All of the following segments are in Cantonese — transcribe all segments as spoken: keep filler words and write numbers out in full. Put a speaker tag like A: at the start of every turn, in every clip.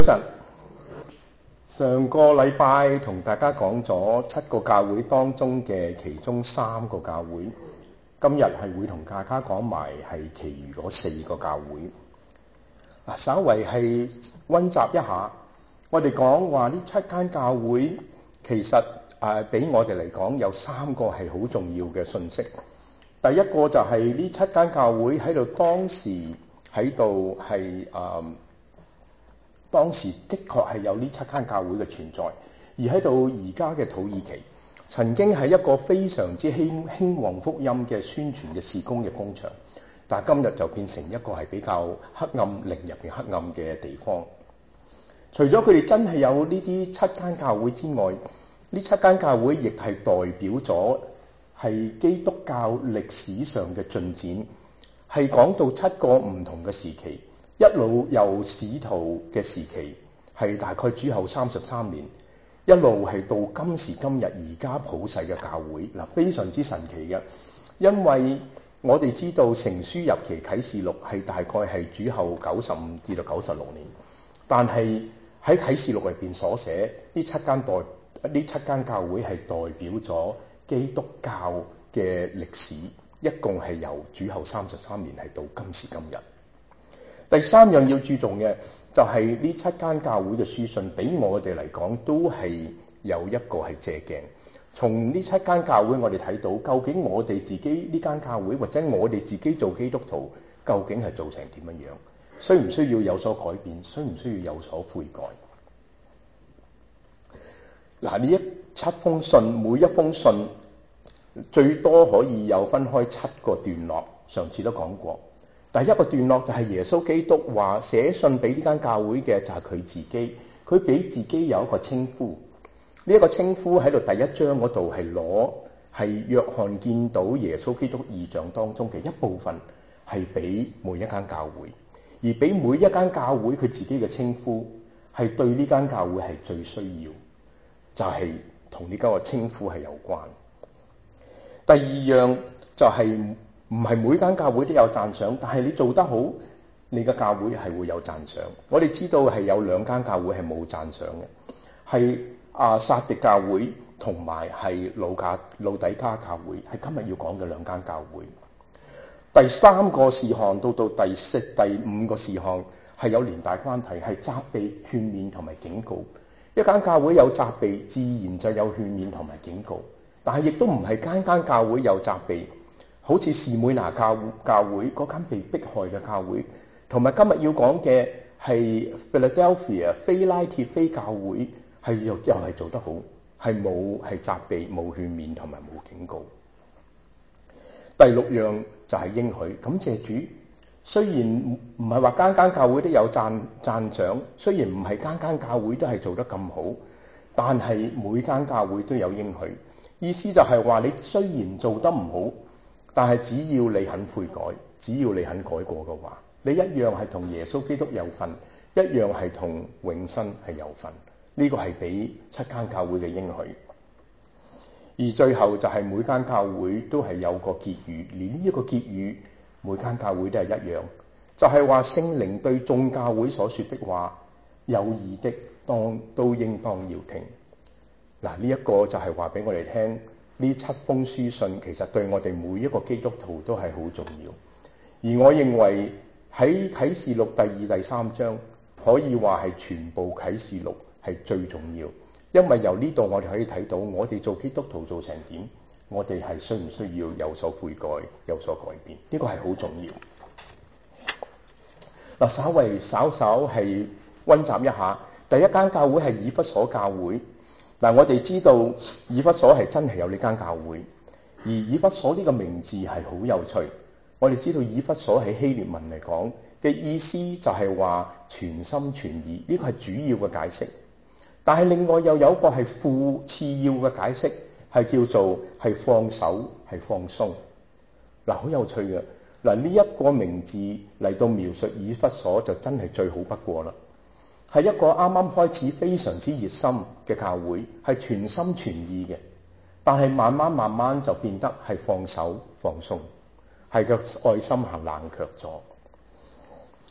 A: 早晨，上個禮拜同大家講咗七個教會當中嘅其中三個教會，今日係會同大家講埋係其餘嗰四個教會。嗱，稍為係溫習一下，我哋講話呢七間教會其實誒俾我哋嚟講有三個係好重要嘅信息。第一個就係呢七間教會喺度當時喺度係誒。當時的確係有呢七間教會嘅存在，而喺到而家嘅土耳其，曾經係一個非常之興興旺福音嘅宣傳嘅事工嘅工場，但係今日就變成一個係比較黑暗靈入邊黑暗嘅地方。除咗佢哋真係有呢啲七間教會之外，呢七間教會亦係代表咗係基督教歷史上嘅進展，係講到七個唔同嘅時期。一路由使徒嘅時期係大概主後三十三年，一路係到今時今日而家普世嘅教會嗱，非常之神奇嘅。因為我哋知道成書入期啟示錄係大概係主後九十五至到九十六年，但係喺啟示錄入邊所寫呢七間代呢七間教會係代表咗基督教嘅歷史，一共係由主後三十三年係到今時今日。第三樣要注重嘅就係呢七間教會嘅書信，俾我哋嚟講都係有一個係借鏡。從呢七間教會我哋睇到，究竟我哋自己呢間教會或者我哋自己做基督徒，究竟係做成點樣樣？需唔需要有所改變？需唔需要有所悔改？嗱，呢一七封信，每一封信最多可以有分開七個段落，上次都講過。第一個段落就係耶穌基督話寫信俾呢間教會嘅就係佢自己，佢俾自己有一個稱呼。呢、這、一個稱呼喺度第一章嗰度係攞係約翰見到耶穌基督異象當中嘅一部分，係俾每一間教會，而俾每一間教會佢自己嘅稱呼係對呢間教會係最需要，就係同呢個稱呼係有關。第二樣就係、是。唔係每間教會都有讚賞，但係你做得好，你嘅教會係會有讚賞。我哋知道係有兩間教會係冇讚賞嘅，係啊撒狄教會同埋係老加老底加教會，係今日要講嘅兩間教會。第三個事項到到第四、第五個事項係有連帶關係，係責備、勸勉同埋警告。一間教會有責備，自然就有勸勉同埋警告，但係亦都唔係間間教會有責備。好似士每拿教教會嗰間被迫害嘅教會，同埋今日要講嘅係 Philadelphia 非拉鐵非教會，係又又係做得好，係冇係責備、冇勸勉同埋冇警告。第六樣就係應許，感謝主。雖然唔係話間間教會都有讚讚賞，雖然唔係間間教會都係做得咁好，但係每間教會都有應許。意思就係話你雖然做得唔好，但係只要你肯悔改，只要你肯改過嘅話，你一樣係同耶穌基督有份，一樣係同永生係有份。呢、這個係俾七間教會嘅應許。而最後就係每間教會都係有個結語，而呢一個結語每間教會都係一樣，就係話聖靈對眾教會所說的話，有義的當都應當要聽。嗱，呢一個就係話俾我哋聽。呢七封書信其實對我哋每一個基督徒都係好重要，而我認為喺啟示錄第二、第三章可以話係全部啟示錄係最重要，因為由呢度我哋可以睇到我哋做基督徒做成點，我哋係需唔需要有所悔改、有所改變，呢個係好重要。嗱，稍為稍稍係溫習一下，第一間教會係以弗所教會。嗱，我哋知道以弗所係真係有呢間教會，而以弗所呢個名字係好有趣。我哋知道以弗所喺希臘文嚟講嘅意思就係話全心全意，呢個係主要嘅解釋。但係另外又有一個係副次要嘅解釋，係叫做係放手，係放鬆。嗱，好有趣嘅。嗱，呢一個名字嚟到描述以弗所就真係最好不過啦。係一個啱啱開始非常之熱心嘅教會，係全心全意嘅，但係慢慢慢慢就變得係放手放鬆，係個愛心行冷卻咗。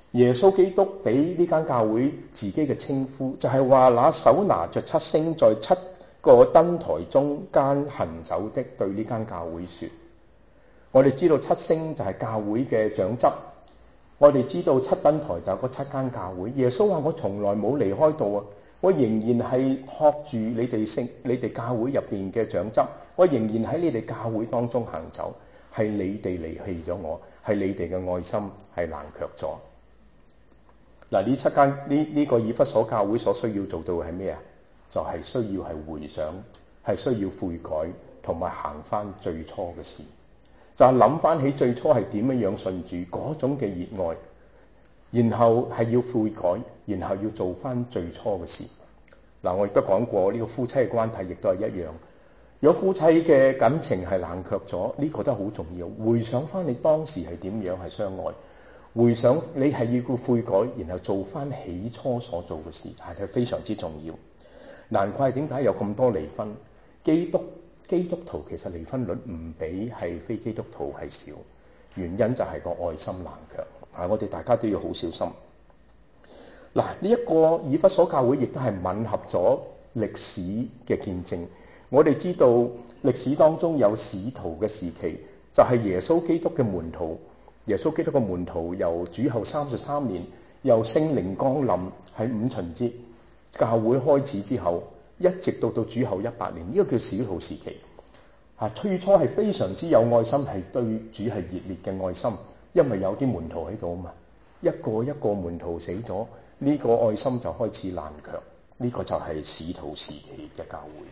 A: 耶穌基督俾呢間教會自己嘅稱呼，就係話那手拿着七星在七個燈台中間行走的，對呢間教會說。我哋知道七星就係教會嘅長執，我哋知道七燈台就係嗰七間教會。耶穌話：我從來冇離開到啊，我仍然係托住你哋聖、你哋教會入邊嘅長執，我仍然喺你哋教會當中行走。係你哋離棄咗我，係你哋嘅愛心係冷卻咗。嗱，呢七間呢呢個以弗所教會所需要做到嘅係咩啊？就係、是、需要係回想，係需要悔改，同埋行翻最初嘅事。就係諗翻起最初係點樣樣信主嗰種嘅熱愛，然後係要悔改，然後要做翻最初嘅事。嗱，我亦都講過呢個夫妻嘅關係亦都係一樣。如果夫妻嘅感情係冷卻咗，呢個都好重要。回想翻你當時係點樣係相愛，回想你係要個悔改，然後做翻起初所做嘅事，係非常之重要。難怪點解有咁多離婚，基督基督徒其實離婚率唔比係非基督徒係少，原因就係個愛心冷卻。啊，我哋大家都要好小心。嗱，呢一個以弗所教會亦都係吻合咗歷史嘅見證。我哋知道歷史當中有使徒嘅時期，就係耶穌基督嘅門徒。耶穌基督嘅門徒由主後三十三年，由聖靈降臨喺五旬節教會開始之後，一直到到主後一百年，呢個叫使徒時期。啊，最初係非常之有愛心，係對主係熱烈嘅愛心，因為有啲門徒喺度啊嘛。一個一個門徒死咗，呢個愛心就開始冷卻。呢個就係使徒時期嘅教會。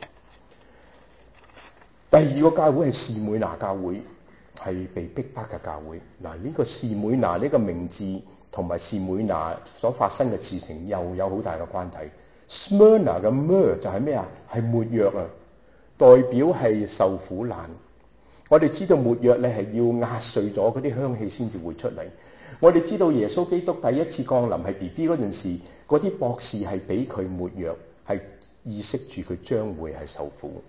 A: 第二個教會係士每拿教會，係被逼迫嘅教會。嗱，呢個士每拿呢個名字同埋士每拿所發生嘅事情又有好大嘅關係。Smyrna 嘅 mer 就係咩啊？係沒藥啊，代表係受苦難。我哋知道沒藥咧係要壓碎咗嗰啲香氣先至會出嚟。我哋知道耶穌基督第一次降臨係 B B 嗰陣時，嗰啲博士係俾佢沒藥，係意識住佢將會係受苦。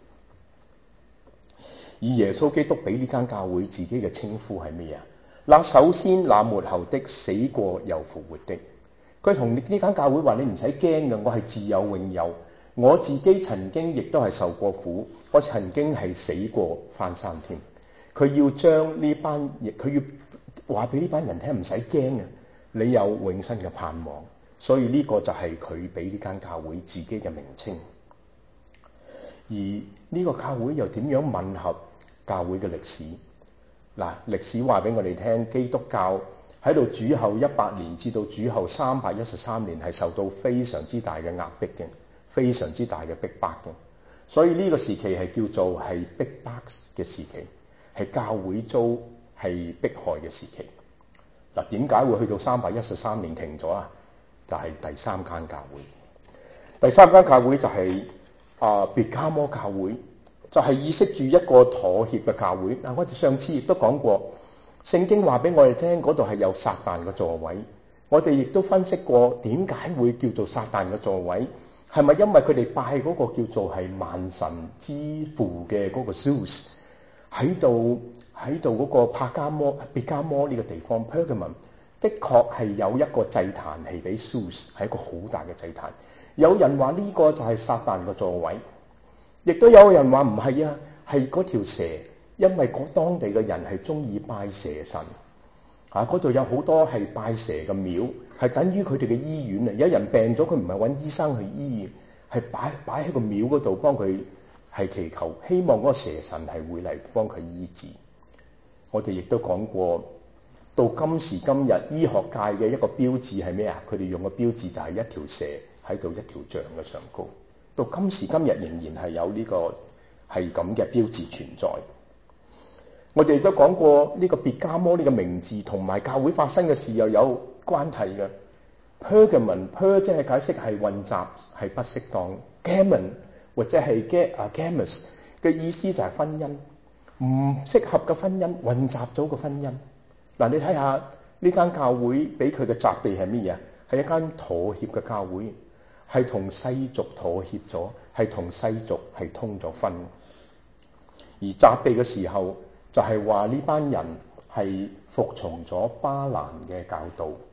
A: 而耶穌基督俾呢間教會自己嘅稱呼係咩啊？那首先那末後的，死過又復活的。佢同呢間教會話：你唔使驚嘅，我係自有永有。我自己曾經亦都係受過苦，我曾經係死過翻生添。佢要將呢班，佢要話俾呢班人聽，唔使驚啊！你有永生嘅盼望。所以呢個就係佢俾呢間教會自己嘅名稱。而呢個教會又點樣吻合教會嘅歷史？嗱，歷史話俾我哋聽，基督教喺度主後一百年至到主後三百一十三年係受到非常之大嘅壓迫嘅，非常之大嘅逼迫嘅。所以呢個時期係叫做係逼迫嘅時期，係教會遭係迫害嘅時期。嗱，點解會去到三百一十三年停咗啊？就係、是、第三間教會。第三間教會就係、是、啊別迦摩教會。就係意識住一個妥協嘅教會。嗱，我哋上次亦都講過，聖經話俾我哋聽，嗰度係有撒旦嘅座位。我哋亦都分析過點解會叫做撒旦嘅座位，係咪因為佢哋拜嗰個叫做係萬神之父嘅嗰個 Zeus 喺度喺度嗰個帕加摩別迦摩呢個地方 Pergamum 的確係有一個祭壇係俾 Zeus， 係一個好大嘅祭壇。有人話呢個就係撒旦嘅座位。亦都有人話唔係啊，係嗰條蛇，因為嗰當地嘅人係中意拜蛇神，啊嗰度有好多係拜蛇嘅廟，係等於佢哋嘅醫院啊。有人病咗，佢唔係揾醫生去醫，係擺擺喺個廟嗰度幫佢係祈求，希望嗰個蛇神係會嚟幫佢醫治。我哋亦都講過，到今時今日醫學界嘅一個標誌係咩啊？佢哋用嘅標誌就係一條蛇喺度一條杖嘅上高。到今時今日仍然係有呢個係咁嘅標誌存在。我哋亦都講過呢個別迦摩呢個名字同埋教會發生嘅事又有關係嘅。Pergamon per 即係解釋係混雜係不適當 ，gammon 或者係 get 啊 gammus 嘅意思就係婚姻唔適合嘅婚姻，混雜咗個婚姻。嗱，你睇下呢間教會俾佢嘅責備係乜嘢？係一間妥協嘅教會。係同世俗妥協咗，係同世俗係通咗婚。而責備嘅時候，就係話呢班人係服從咗巴蘭嘅教導，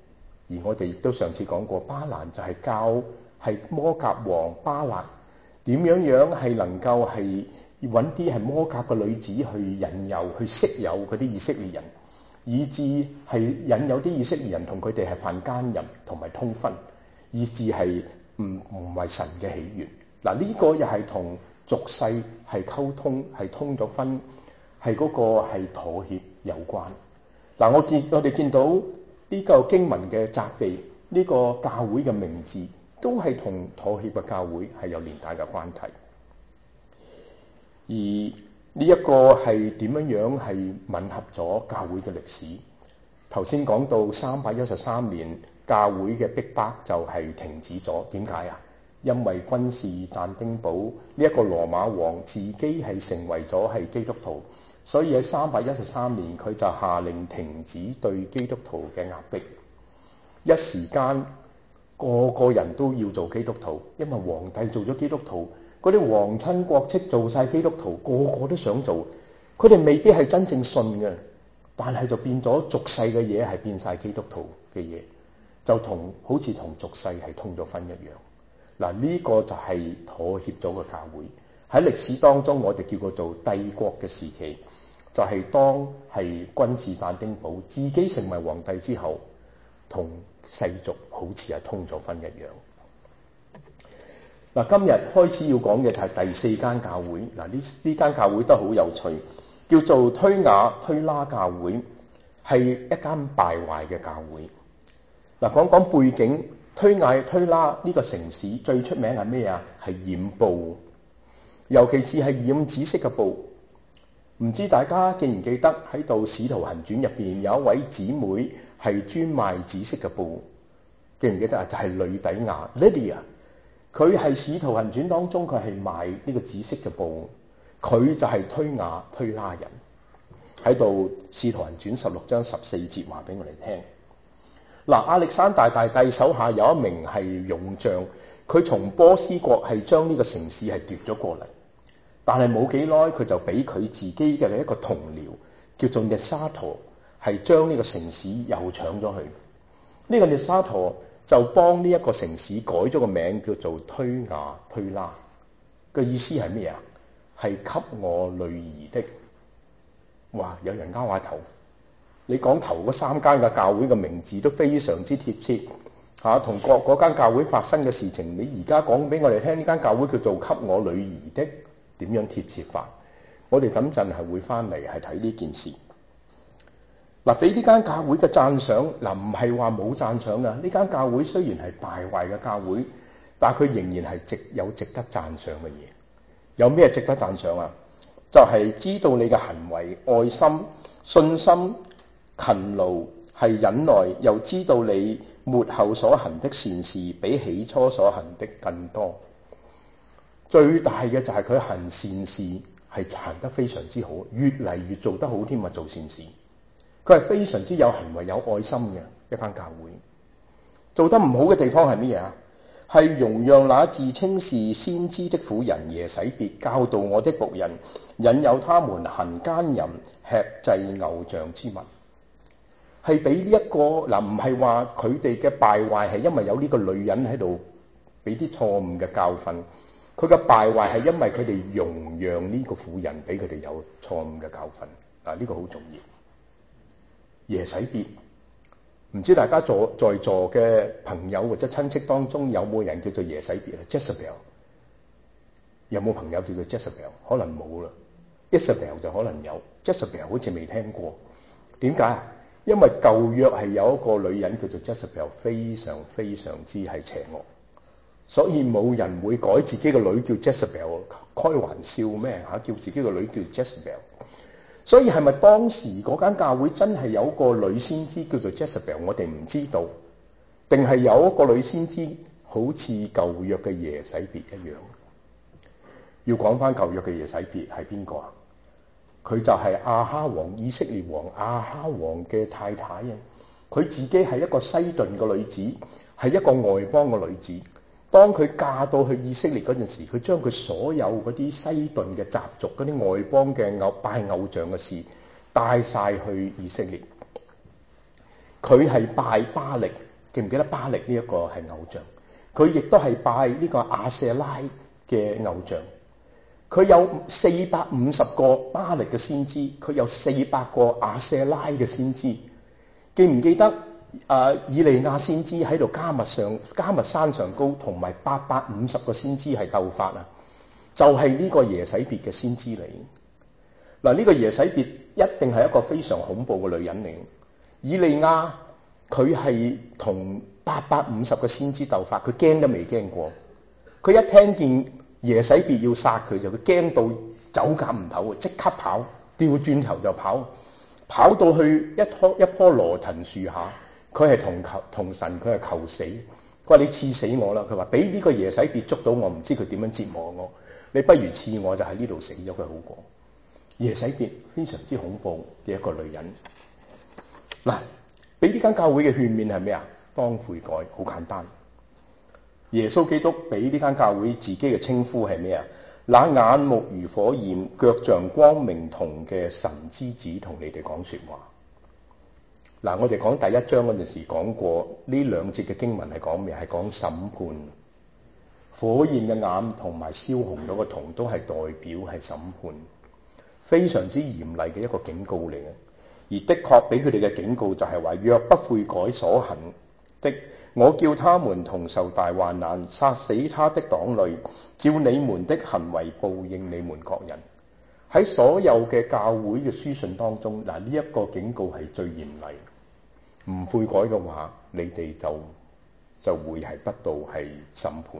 A: 而我哋亦都上次講過，巴蘭就係教係摩甲王巴勒點樣樣係能夠係揾啲係摩甲嘅女子去引誘、去色誘嗰啲以色列人，以致係引誘啲以色列人同佢哋係犯奸淫同埋通婚，以致係唔唔係神嘅喜悅。嗱，呢個又係同俗世係溝通，係通咗婚，係嗰個係妥協有關。嗱，我見我哋見到呢個經文嘅責備，呢個教會嘅名字都係同妥協嘅教會係有連帶嘅關係。而呢一個係點樣樣係吻合咗教會嘅歷史？頭先講到三百一十三年教會嘅逼迫就係停止咗，點解啊？因為君士但丁堡呢一個羅馬王自己係成為咗係基督徒，所以喺三百一十三年佢就下令停止對基督徒嘅壓迫。一時間個個人都要做基督徒，因為皇帝做咗基督徒，嗰啲皇親國戚做晒基督徒，個個都想做。佢哋未必係真正信嘅，但係就變咗俗世嘅嘢係變晒基督徒嘅嘢，就同好似同俗世係通咗婚一樣。嗱，呢個就係妥協咗個教會。喺歷史當中，我哋叫佢做帝國嘅時期，就係、是、當係君士但丁堡自己成為皇帝之後，同世俗好似係通咗婚一樣。嗱，今日開始要講嘅就係第四間教會。嗱，呢呢間教會都好有趣，叫做推雅推拉教會，係一間敗壞嘅教會。嗱，講講背景。推雅推拉呢個城市最出名係咩啊？係染布，尤其是係染紫色嘅布。唔知大家記唔記得喺度《使徒行傳》入邊有一位姊妹係專賣紫色嘅布，記唔記得啊？就係呂底亞 Lydia， 佢係《使徒行傳》當中佢係賣呢個紫色嘅布，佢就係推雅推拉人。喺度《使徒行傳》十六章十四節話俾我哋聽。嗱，亞歷山大大帝手下有一名係勇將，佢從波斯國係將呢個城市係奪咗過嚟，但係冇幾耐佢就俾佢自己嘅一個同僚叫做聶沙陀係將呢個城市又搶咗去。呢、這個聶沙陀就幫呢一個城市改咗個名叫做推雅推拉，個意思係咩啊？係給我女兒的。哇！有人拗下頭。你講頭嗰三間嘅教會嘅名字都非常之貼切嚇，同各嗰間教會發生嘅事情，你而家講俾我哋聽，呢間教會叫做給我女兒的，點樣貼切法？我哋等陣係會翻嚟係睇呢件事。嗱，俾呢間教會嘅讚賞，嗱唔係話冇讚賞噶。呢間教會雖然係敗壞嘅教會，但係佢仍然係值有值得讚賞嘅嘢。有咩值得讚賞啊？就係、是、知道你嘅行為、愛心、信心、勤勞係忍耐，又知道你末後所行的善事比起初所行的更多。最大嘅就係佢行善事係行得非常之好，越嚟越做得好添啊！做善事，佢係非常之有行為、有愛心嘅一間教會。做得唔好嘅地方係乜嘢啊？係容讓那自稱是先知的婦人耶洗別教導我的僕人，引誘他們行奸淫、吃祭偶像之物。係俾呢一個嗱，唔係話佢哋嘅敗壞係因為有呢個女人喺度俾啲錯誤嘅教訓，佢嘅敗壞係因為佢哋容讓呢個婦人俾佢哋有錯誤嘅教訓。嗱，呢個好重要。耶洗別，唔知大家坐在座嘅朋友或者親戚當中有冇人叫做耶洗別啊 ？Jezebel 有冇朋友叫做 Jezebel？ 可能冇啦。Isabel 就可能有 ，Jezebel 好似未聽過。點解啊？因為舊約係有一個女人叫做 Jezebel， 非常非常之係邪惡，所以冇人會改自己個女叫 Jezebel， 開玩笑咩嚇？叫自己個女叫 Jezebel。所以係咪當時嗰間教會真係有個女先知叫做 Jezebel？ 我哋唔知道，定係有一個女先知好似舊約嘅耶洗別一樣？要講翻舊約嘅耶洗別係邊個啊？佢就係亞哈王，以色列王亞哈王嘅太太啊！佢自己係一個西頓嘅女子，係一個外邦嘅女子。當佢嫁到去以色列嗰陣時，佢將佢所有嗰啲西頓嘅習俗、嗰啲外邦嘅偶拜偶像嘅事帶晒去以色列。佢係拜巴力記唔記得巴力呢一個係偶像？佢亦都係拜呢個亞舍拉嘅偶像。佢有四百五十個巴力嘅先知，佢有四百個亞舍拉嘅先知。記唔記得啊、呃？以利亞先知喺度迦密上迦密山上高，同埋八百五十個先知係鬥法啊！就係、是、呢個耶洗別嘅先知嚟。嗱，呢個耶洗別一定係一個非常恐怖嘅女人嚟。以利亞佢係同八百五十個先知鬥法，佢驚都未驚過。佢一聽見耶洗別要殺佢，就佢驚到走夾唔唞，即刻跑，掉轉頭就跑，跑到去一棵一棵羅藤樹下，佢係同求同神，佢係求死。佢話你刺死我啦！佢話俾呢個耶洗別捉到我，唔知佢點樣折磨我，你不如刺我就喺呢度死咗佢好過。耶洗別非常之恐怖嘅一個女人。嗱，俾呢間教會嘅勸勉係咩啊？當悔改，好簡單。耶穌基督俾呢間教會自己嘅稱呼係咩啊？那眼目如火焰，腳像光明銅嘅神之子同你哋講說話。嗱，我哋講第一章嗰陣時講過，呢兩節嘅經文係講咩？係講審判。火焰嘅眼同埋燒紅咗個銅都係代表係審判，非常之嚴厲嘅一個警告嚟嘅。而的確俾佢哋嘅警告就係話，若不悔改所行的，我叫他們同受大患難，殺死他的黨類，照你們的行為報應你們各人。喺所有嘅教會嘅書信當中，嗱，呢一個警告係最嚴厲。唔悔改嘅話，你哋就就會係得到係審判。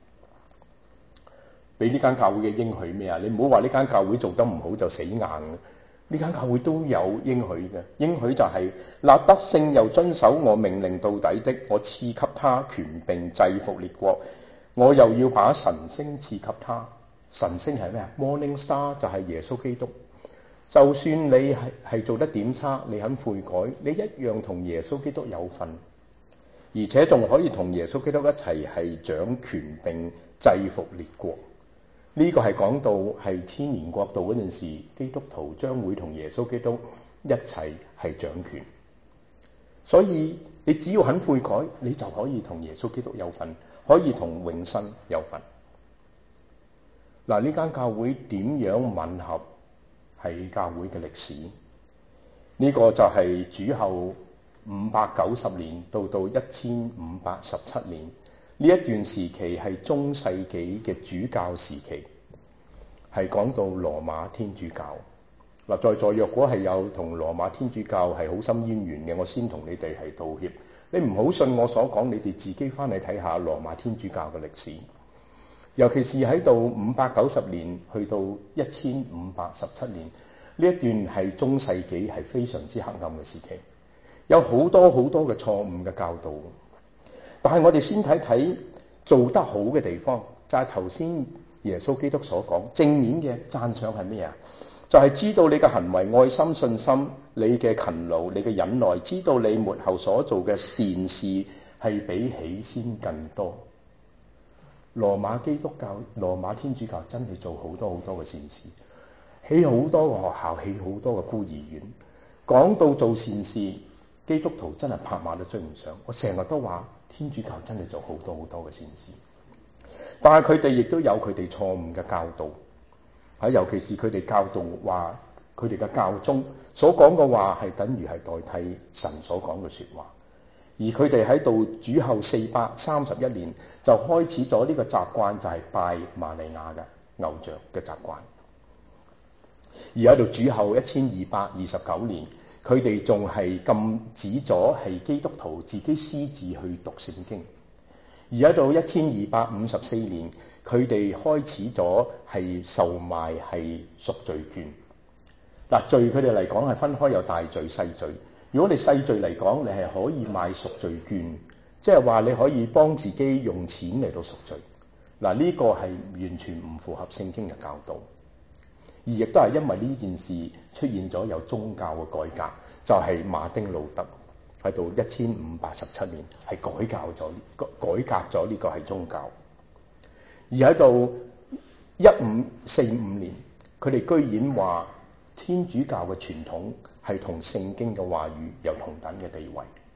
A: 俾呢間教會嘅應許咩啊？你唔好話呢間教會做得唔好就死硬。呢間教會都有應許嘅，應許就係、是、立德勝又遵守我命令到底的，我賜給他權柄制服列國，我又要把晨星賜給他。晨星係咩啊？ Morning Star 就係耶穌基督。就算你係係做得點差，你肯悔改，你一樣同耶穌基督有份，而且仲可以同耶穌基督一齊係掌權並制服列國。呢個係講到係千年國度嗰陣時，基督徒將會同耶穌基督一齊係掌權。所以你只要肯悔改，你就可以同耶穌基督有份，可以同永生有份。嗱，呢間教會點樣吻合係教會嘅歷史？呢個就係主後五百九十年到到一千五百十七年。呢一段時期係中世紀嘅主教時期，係講到羅馬天主教。嗱，在座若果係有同羅馬天主教係好深淵源嘅，我先同你哋係道歉。你唔好信我所講，你哋自己翻去睇下羅馬天主教嘅歷史。尤其是喺到五百九十年去到一千五百十七年呢一段係中世紀，係非常之黑暗嘅時期，有好多好多嘅錯誤嘅教導。但係我哋先睇睇做得好嘅地方，就係頭先耶穌基督所講正面嘅讚賞係咩啊？就係、是、知道你嘅行為、愛心、信心、你嘅勤勞、你嘅忍耐，知道你末後所做嘅善事係比起先更多。羅馬基督教、羅馬天主教真係做好多好多嘅善事，起好多個學校，起好多個孤兒院。講到做善事，基督徒真係拍馬都追唔上。我成日都話天主教真係做好多好多嘅善事，但係佢哋亦都有佢哋錯誤嘅教導。喺尤其是佢哋教導話，佢哋嘅教宗所講嘅話係等於係代替神所講嘅說話。而佢哋喺度主後四百三十一年就開始咗呢個習慣，就係拜瑪利亞嘅偶像嘅習慣。而喺度主後一千二百二十九年，佢哋仲係禁止咗係基督徒自己私自去讀聖經。而喺到一千二百五十四年，佢哋開始咗係售賣係贖罪券。嗱，罪佢哋嚟講係分開有大罪細罪。如果你細罪嚟講，你係可以買贖罪券，即係話你可以幫自己用錢嚟到贖罪。嗱，呢個係完全唔符合聖經嘅教導。而亦都係因為呢件事出現咗有宗教嘅改革，就係、是、馬丁路德喺到一千五百十七年係改教咗改革咗呢個係宗教。而喺到一五四五年，佢哋居然話天主教嘅傳統係同聖經嘅話語有同等嘅地位。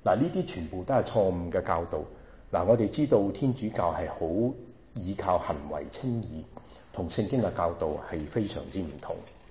A: 嗱，呢啲全部都係錯誤嘅教導。嗱，我哋知道天主教係好依靠行為稱義，同聖經嘅教導係非常之唔同。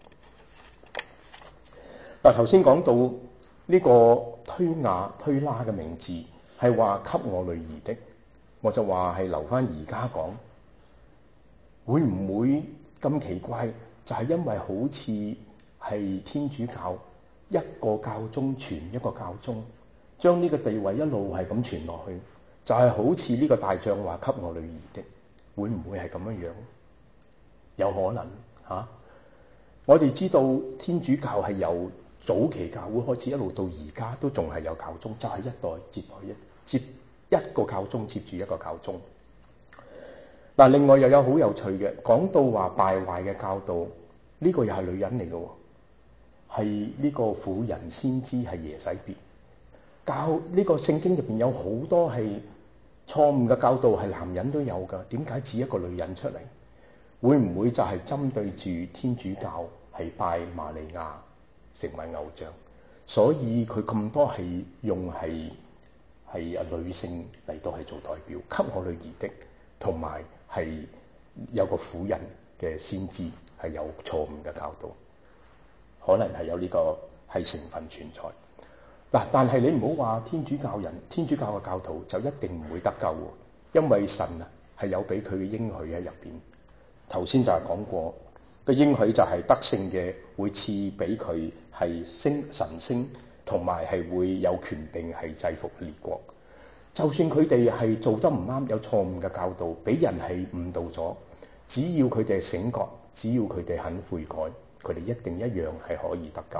A: 嗱，頭先講到呢個推雅推拉嘅名字係話給我女兒的，我就話係留翻而家講，會唔會咁奇怪？就係因為好似係天主教一個教宗傳一個教宗，將呢個地位一路係咁傳落去，就係好似呢個大將話給我女兒的，會唔會係咁樣樣？有可能嚇、啊。我哋知道天主教係由早期教會開始一路到而家都仲係有教宗，就係、是、一代接代一接一個教宗接住一個教宗。嗱，另外又有好有趣嘅，講到話敗壞嘅教導，呢、這個又係女人嚟嘅，係呢個婦人先知係耶洗別教。呢、這個聖經入邊有好多係錯誤嘅教導，係男人都有㗎，點解指一個女人出嚟？會唔會就係針對住天主教係拜瑪利亞成為偶像，所以佢咁多係用係係啊女性嚟到係做代表，給我女兒的，同埋係有個婦人嘅先知係有錯誤嘅教導，可能係有呢個係成分存在。嗱，但係你唔好話天主教人，天主教嘅教徒就一定唔會得救，因為神啊係有俾佢嘅應許喺入邊。頭先就係講過個應許就係得勝嘅會賜俾佢係升神星，同埋係會有權柄係制服列國。就算佢哋係做得唔啱，有錯誤嘅教導，俾人係誤導咗，只要佢哋醒覺，只要佢哋肯悔改，佢哋一定一樣係可以得救。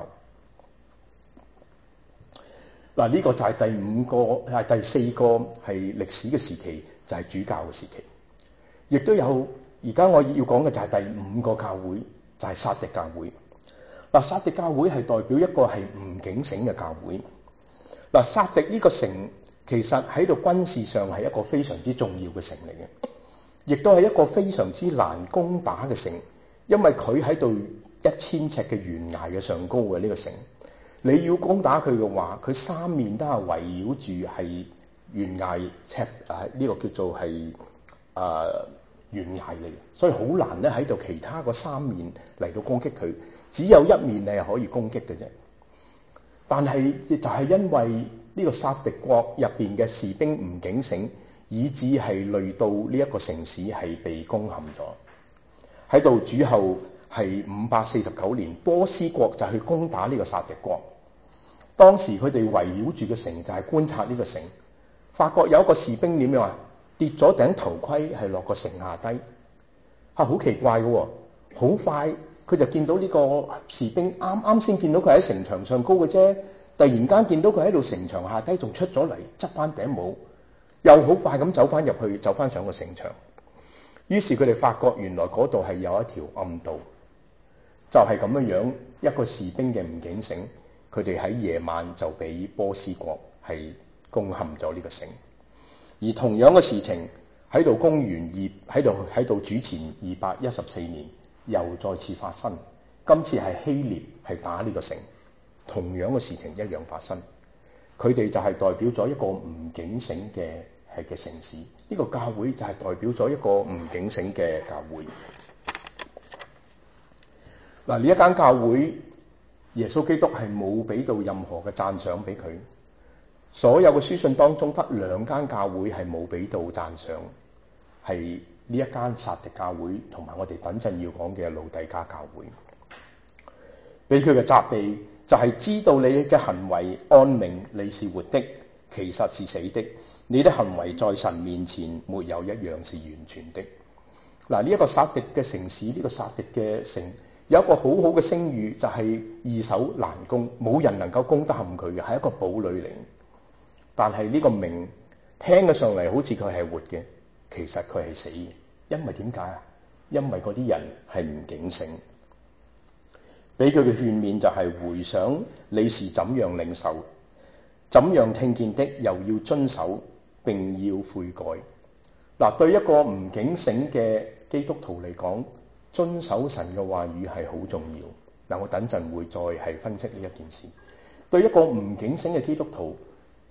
A: 嗱，呢個就係第五個係第四個係歷史嘅時期，就係主教嘅時期，亦都有。而家我要講嘅就係第五個教會，就係撒狄教會。嗱，撒狄教會係代表一個係唔警醒嘅教會。嗱，撒狄呢個城其實喺度軍事上係一個非常之重要嘅城嚟嘅，亦都係一個非常之難攻打嘅城，因為佢喺度一千尺嘅懸崖嘅上高嘅呢個城，你要攻打佢嘅話，佢三面都係圍繞住係懸崖尺啊，呢個叫做係啊。呃懸崖嚟，所以好難咧喺度其他個三面嚟到攻擊佢，只有一面你係可以攻擊嘅啫。但係就係因為呢個撒狄國入邊嘅士兵唔警醒，以致係累到呢一個城市係被攻陷咗。喺度主後係五百四十九年，波斯國就去攻打呢個撒狄國。當時佢哋圍繞住個城就係觀察呢個城，發覺有一個士兵點樣啊？跌咗頂頭盔係落個城下低，嚇、啊、好奇怪嘅喎、哦！好快佢就見到呢個士兵，啱啱先見到佢喺城牆上高嘅啫，突然間見到佢喺度城牆下低，仲出咗嚟執翻頂帽，又好快咁走翻入去，走翻上個城牆。於是佢哋發覺原來嗰度係有一條暗道，就係、是、咁樣樣一個士兵嘅唔警醒，佢哋喺夜晚就俾波斯國係攻陷咗呢個城。而同樣嘅事情喺度公元二喺度喺度主前二百一十四年又再次發生，今次係希臘係打呢個城，同樣嘅事情一樣發生。佢哋就係代表咗一個唔警醒嘅係嘅城市，呢個教會就係代表咗一個唔警醒嘅教會。嗱，呢一間教會，耶穌基督係冇俾到任何嘅讚賞俾佢。所有嘅書信當中，得兩間教會係冇俾到讚賞，係呢一間撒狄教會同埋我哋等陣要講嘅老底嘉教會。俾佢嘅責備就係知道你嘅行為按名你是活的，其實是死的。你的行為在神面前沒有一樣是完全的。嗱，呢一個撒狄嘅城市，呢、這個撒狄嘅城有一個好好嘅聲譽，就係、是、易守難攻，冇人能夠攻得陷佢嘅，係一個堡壘嚟。但係呢個名聽得上嚟好似佢係活嘅，其實佢係死嘅。因為點解啊？因為嗰啲人係唔警醒。俾佢嘅勸勉就係回想你是怎樣領受、怎樣聽見的，又要遵守並要悔改。嗱，對一個唔警醒嘅基督徒嚟講，遵守神嘅話語係好重要。嗱，我等陣會再係分析呢一件事。對一個唔警醒嘅基督徒，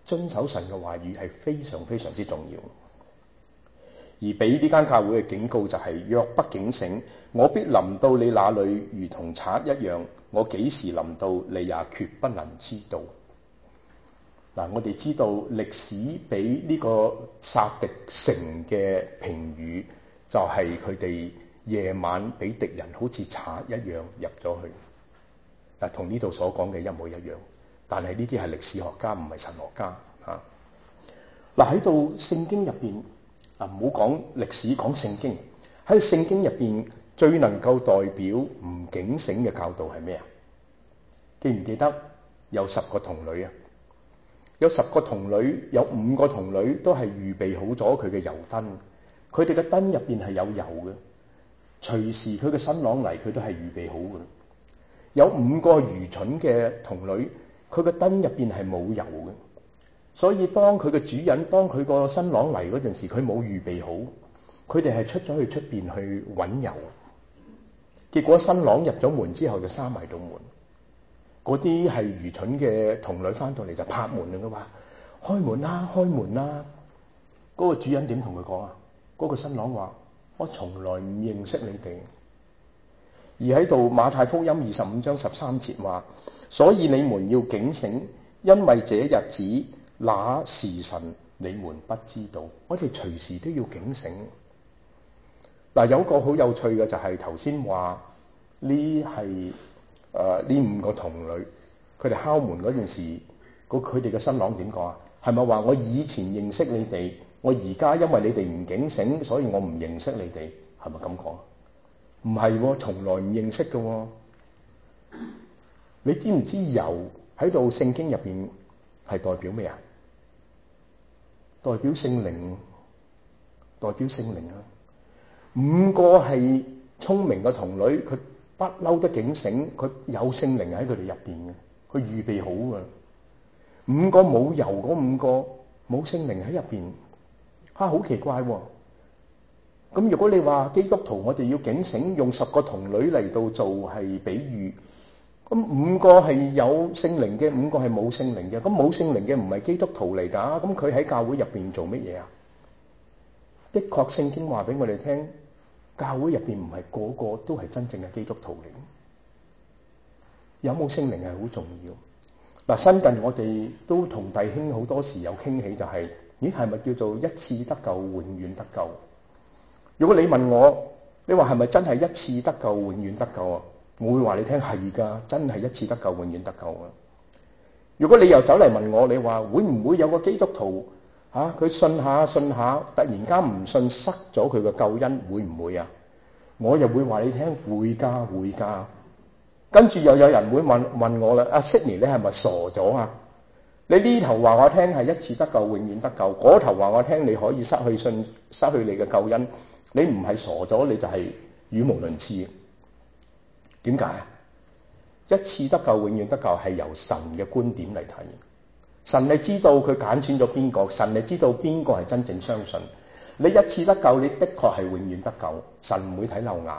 A: 遵守神嘅話語係非常非常之重要。而俾呢間教會嘅警告就係：若不警醒，我必臨到你那裡，如同賊一樣。我幾時臨到，你也決不能知道。嗱，我哋知道歷史俾呢個撒狄城嘅評語，就係佢哋夜晚俾敵人好似賊一樣入咗去。嗱，同呢度所講嘅一模一樣。但係呢啲係歷史學家，唔係神學家嚇。嗱，喺度聖經入邊。嗱，唔好講歷史，講聖經。喺聖經入邊最能夠代表唔警醒嘅教導係咩啊？記唔記得有十個童女啊？有十個童女，有五個童女都係預備好咗佢嘅油燈，佢哋嘅燈入邊係有油嘅，隨時佢嘅新郎嚟，佢都係預備好嘅。有五個愚蠢嘅童女，佢嘅燈入邊係冇油嘅。所以當佢嘅主人，當佢個新郎嚟嗰陣時，佢冇預備好，佢哋係出咗去出邊去揾油。結果新郎入咗門之後就閂埋道門。嗰啲係愚蠢嘅童女翻到嚟就拍門啊！佢話：開門啦，開門啦！嗰個主人點同佢講啊？嗰個新郎話：我從來唔認識你哋。而喺度馬太福音二十五章十三節話：所以你們要警醒，因為這日子那時辰你們不知道。我哋隨時都要警醒。嗱，有個好有趣嘅就係頭先話呢係誒呢五個童女，佢哋敲門嗰陣時，佢哋嘅新郎點講啊？係咪話我以前認識你哋，我而家因為你哋唔警醒，所以我唔認識你哋？係咪咁講？唔係喎，從來唔認識嘅喎。你知唔知油喺度聖經入邊係代表咩啊？代表聖靈，代表聖靈啊！五個係聰明嘅童女，佢不嬲得警醒，佢有聖靈喺佢哋入邊嘅，佢預備好嘅。五個冇油嗰五個冇聖靈喺入邊，嚇、啊、好奇怪喎、哦！咁如果你話基督徒，我哋要警醒，用十個童女嚟到做係比喻。咁五個係有聖靈嘅，五個係冇聖靈嘅。咁冇聖靈嘅唔係基督徒嚟㗎。咁佢喺教會入邊做乜嘢啊？的確，聖經話俾我哋聽，教會入邊唔係個個都係真正嘅基督徒嚟。有冇聖靈係好重要。嗱，新近我哋都同弟兄好多時有傾起、就係，就係咦係咪叫做一次得救，永遠得救？如果你問我，你話係咪真係一次得救，永遠得救啊？我會話你聽係㗎，真係一次得救，永遠得救啊！如果你又走嚟問我，你話會唔會有個基督徒嚇佢、啊、信下信下，突然間唔信，塞咗佢嘅救恩，會唔會啊？我又會話你聽會㗎，會㗎。跟住又有人會問問我啦，阿悉尼你係咪傻咗啊？你呢頭話我聽係一次得救，永遠得救，嗰頭話我聽你可以失去信，失去你嘅救恩，你唔係傻咗，你就係語無倫次。點解啊？一次得救，永遠得救係由神嘅觀點嚟睇。神係知道佢揀選咗邊個，神係知道邊個係真正相信。你一次得救，你的確係永遠得救，神唔會睇漏眼。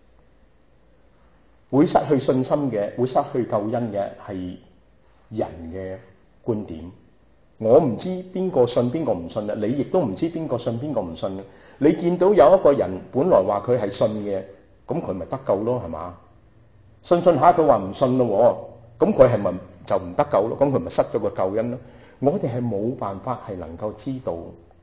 A: 會失去信心嘅，會失去救恩嘅係人嘅觀點。我唔知邊個信邊個唔信啊！你亦都唔知邊個信邊個唔信啊！你見到有一個人本來話佢係信嘅，咁佢咪得救咯，係嘛？信信下佢話唔信咯，咁佢係咪就唔得救咯？咁佢咪失咗個救恩咯？我哋係冇辦法係能夠知道，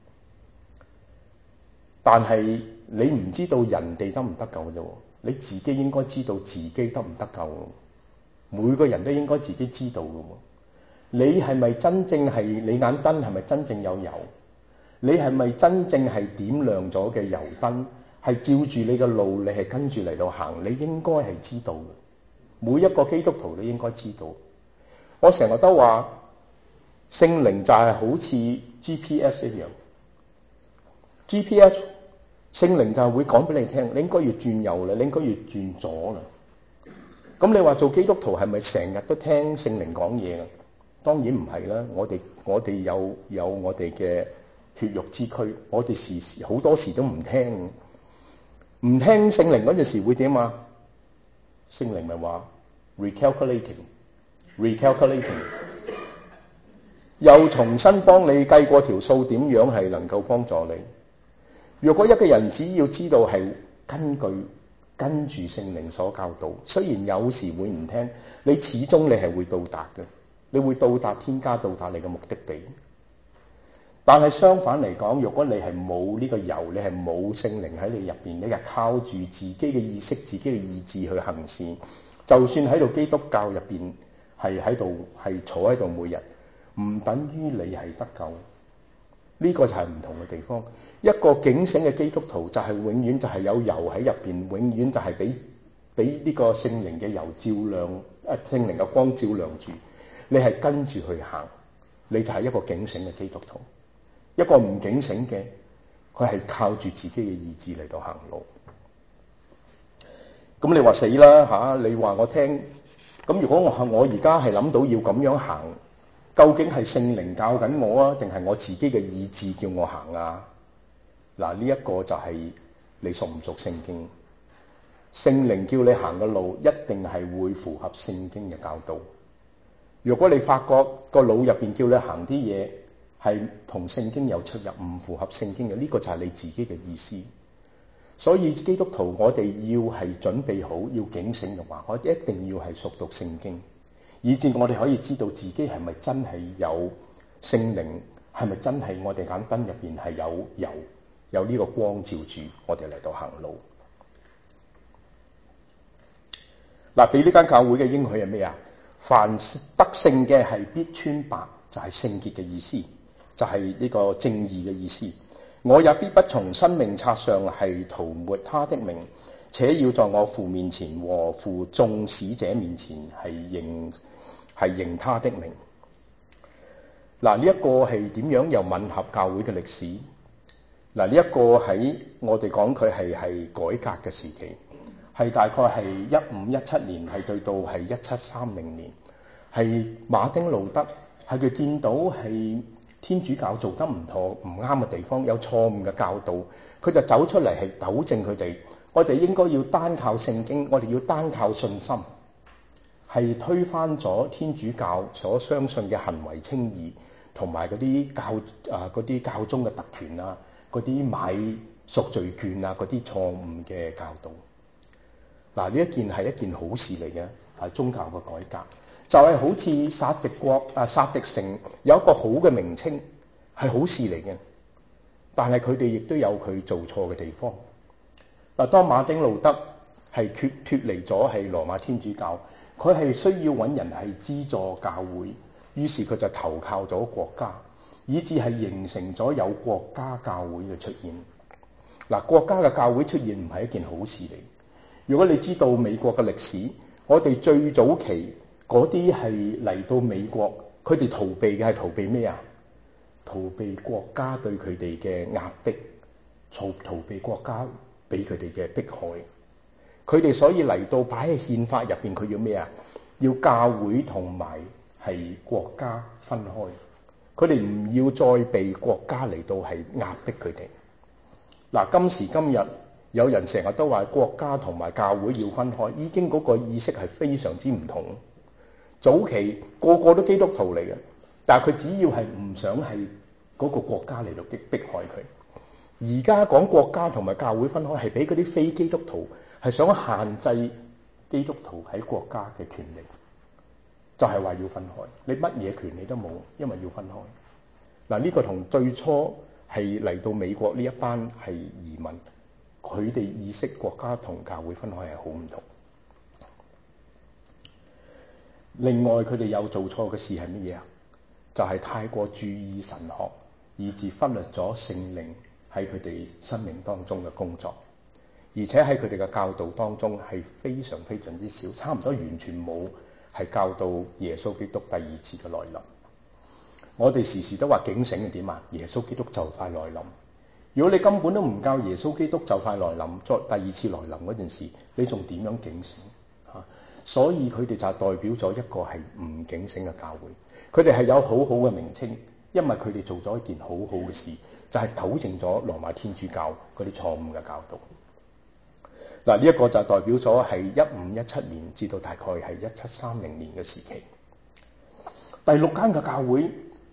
A: 但係你唔知道人哋得唔得救啫？你自己應該知道自己得唔得救。每個人都應該自己知道嘅。你係咪真正係你眼燈係咪真正有油？你係咪真正係點亮咗嘅油燈？係照住你嘅路，你係跟住嚟到行，你應該係知道嘅。每一個基督徒都應該知道。我成日都話聖靈就係好似 G P S 一樣 ，G P S 聖靈就係會講俾你聽，你應該要轉右啦，你應該要轉左啦。咁你話做基督徒係咪成日都聽聖靈講嘢啊？當然唔係啦，我哋我哋有有我哋嘅血肉之軀，我哋時時好多時都唔聽，唔聽聖靈嗰陣時會點啊？聖靈咪話 recalculating，recalculating， 又重新幫你計過條數，點樣係能夠幫助你？如果一個人只要知道係根據跟住聖靈所教導，雖然有時會唔聽，你始終你係會到達嘅，你會到達天家，到達你嘅目的地。但係相反嚟講，如果你係冇呢個油，你係冇聖靈喺你入邊，你係靠住自己嘅意識、自己嘅意志去行事，就算喺度基督教入邊係喺度係坐喺度每日，唔等於你係得救。呢個就係唔同嘅地方。一個警醒嘅基督徒就係永遠就係有油喺入邊，永遠就係俾俾呢個聖靈嘅油照亮，啊聖靈嘅光照亮住，你係跟住去行，你就係一個警醒嘅基督徒。一個唔警醒嘅，佢係靠住自己嘅意志嚟到行路。咁你話死啦嚇！你話我聽，咁如果我我而家係諗到要咁樣行，究竟係聖靈教緊我啊，定係我自己嘅意志叫我行啊？嗱，呢一個就係你熟唔熟聖經？聖靈叫你行嘅路，一定係會符合聖經嘅教導。如果你發覺個腦入邊叫你行啲嘢，係同聖經有出入，唔符合聖經嘅，呢個就係你自己嘅意思。所以基督徒我哋要係準備好，要警醒嘅話，我哋一定要係熟讀聖經，以至我哋可以知道自己係咪真係有聖靈，係咪真係我哋眼燈入邊係有油，有呢個光照住我哋嚟到行路。嗱，俾呢間教會嘅應許係咩啊？凡得勝嘅係必穿白，就係聖潔嘅意思。就係呢個正義嘅意思。我也必不從生命冊上係塗抹他的名，且要在我父面前和父眾使者面前係認係認他的名。嗱，呢一個係點樣又吻合教會嘅歷史？嗱，呢一個喺我哋講佢係係改革嘅時期，係大概係一五一七年，係對到係一七三零年，係馬丁路德係佢見到係天主教做得唔妥唔啱嘅地方，有錯誤嘅教導，佢就走出嚟係糾正佢哋。我哋應該要單靠聖經，我哋要單靠信心，係推翻咗天主教所相信嘅行為稱義同埋嗰啲教啊嗰啲教宗嘅特權啊，嗰啲買贖罪券啊嗰啲錯誤嘅教導。嗱，呢一件係一件好事嚟嘅，係宗教嘅改革。就係好似薩迪國啊，薩迪城有一個好嘅名稱，係好事嚟嘅。但係佢哋亦都有佢做錯嘅地方。嗱，當馬丁路德係脫脫離咗係羅馬天主教，佢係需要揾人係資助教會，於是佢就投靠咗國家，以致係形成咗有國家教會嘅出現。嗱，國家嘅教會出現唔係一件好事嚟。如果你知道美國嘅歷史，我哋最早期嗰啲係嚟到美國，佢哋逃避嘅係逃避咩啊？逃避國家對佢哋嘅壓迫，逃逃避國家俾佢哋嘅迫害。佢哋所以嚟到擺喺憲法入邊，佢要咩啊？要教會同埋係國家分開。佢哋唔要再被國家嚟到係壓迫佢哋。嗱，今時今日有人成日都話國家同埋教會要分開，已經嗰個意識係非常之唔同。早期個個都基督徒嚟嘅，但係佢只要係唔想係嗰個國家嚟到逼迫害佢。而家講國家同埋教會分開，係俾嗰啲非基督徒係想限制基督徒喺國家嘅權利，就係話要分開。你乜嘢權利都冇，因為要分開。嗱，呢個同最初係嚟到美國呢一班係移民，佢哋意識國家同教會分開係好唔同。另外，佢哋有做錯嘅事係乜嘢啊？就係太過注意神學，以致忽略咗聖靈喺佢哋生命當中嘅工作，而且喺佢哋嘅教導當中係非常非常之少，差唔多完全冇係教導耶穌基督第二次嘅來臨。我哋時時都話警醒嘅點啊？耶穌基督就快來臨。如果你根本都唔教耶穌基督就快來臨，再第二次來臨嗰陣時，你仲點樣警醒啊？所以佢哋就係代表咗一個係唔警醒嘅教會。佢哋係有好好嘅名稱，因為佢哋做咗一件好好嘅事，就係糾正咗羅馬天主教嗰啲錯誤嘅教導。嗱，呢一個就代表咗係一五一七年至到大概係一七三零年嘅時期。第六間嘅教會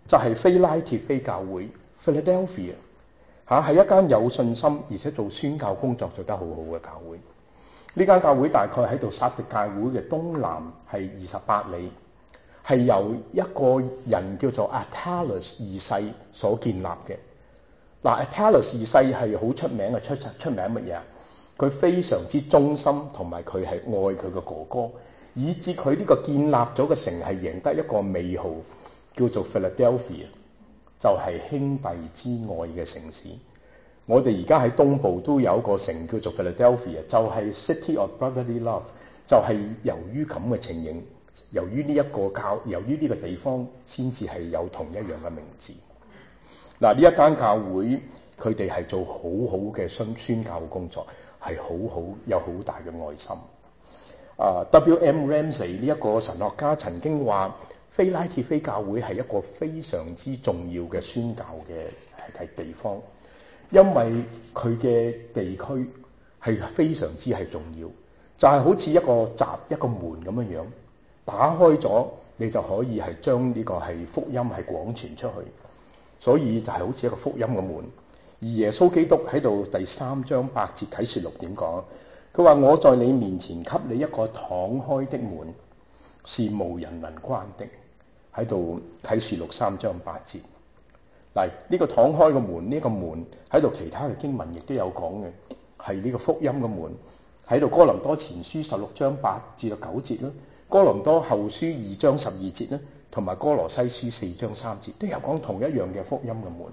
A: 就係非拉鐵非教會 Philadelphia 嚇，係一間有信心而且做宣教工作做得好好嘅教會。呢間教會大概喺度撒狄教會嘅東南係二十八里，係由一個人叫做 Attalus 二世所建立嘅。嗱 Attalus 二世係好出名嘅，出出名乜嘢啊？佢非常之忠心，同埋佢係愛佢嘅哥哥，以至佢呢個建立咗嘅城係贏得一個美號，叫做 Philadelphia， 就係兄弟之愛嘅城市。我哋而家喺東部都有一個城叫做 Philadelphia， 就係 City of Brotherly Love， 就係由於咁嘅情形，由於呢一個教，由於呢個地方先至係有同一樣嘅名字。嗱，呢一間教會佢哋係做好好嘅宣宣教工作，係好好有好大嘅愛心。啊、uh, ，W M Ramsey 呢一個神學家曾經話，非拉鐵非教會係一個非常之重要嘅宣教嘅係地方。因為佢嘅地區係非常之係重要，就係、是、好似一個閘一個門咁樣樣，打開咗你就可以係將呢個係福音係廣傳出去，所以就係好似一個福音嘅門。而耶穌基督喺度第三章八節啟示錄點講？佢話我在你面前給你一個敞開的門，是無人能關的。喺度啟示錄三章八節。嗱，呢個敞開嘅門，呢、這個門喺度，其他嘅經文亦都有講嘅，係呢個福音嘅門。喺度哥林多前書十六章八至到九節啦，哥林多後書二章十二節啦，同埋哥羅西書四章三節都有講同一樣嘅福音嘅門。